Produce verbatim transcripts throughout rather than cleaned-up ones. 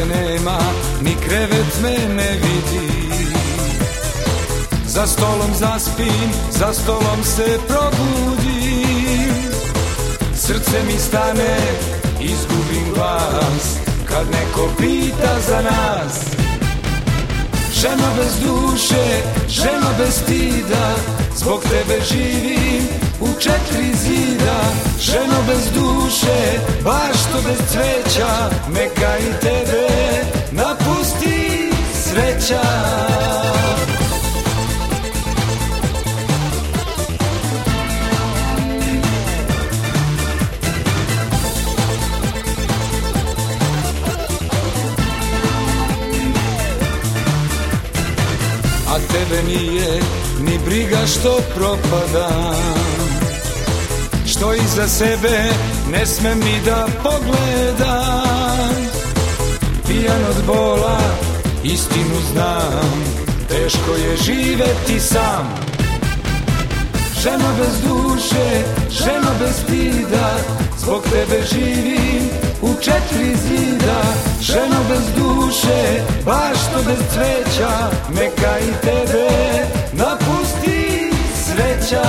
te nema, ni krevet me ne vidi. Za stolom zaspim, za stolom se probudim. Srce mi stane, izgubim glas kad neko pita za nas. Ženo bez duše, ženo bez stida, zbog tebe živim u četiri zida. Ženo bez duše, baš to bez cveća, neka i tebe napusti sreća. A tebe nije ni briga što propadam, što iza sebe ne smem ni da pogledam. Pijan od bola, istinu znam, teško je živeti sam. Ženo bez duše, ženo bez stida, zbog tebe živim u četiri zida. Ženo bez duše, baš to bez cveća, neka i tebe napusti sreća.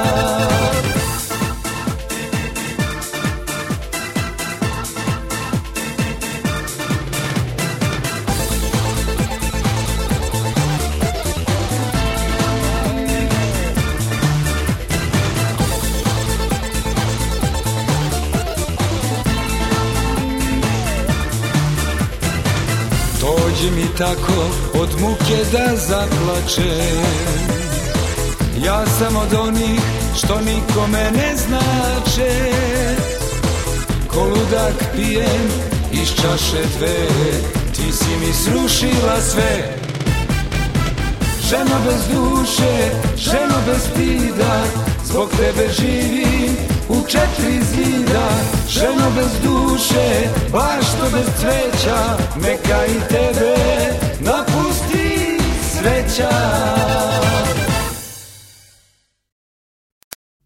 Dođi mi tako od muke da zaplačem. Ja sam od onih što nikome ne znače. Ko ludak pijem iz čaše dve, ti si mi srušila sve. Ženo bez duše, ženo bez stida, zbog tebe živim u četiri zida. Ženo bez duše, baš to bez cveća, neka i tebe napusti sreća.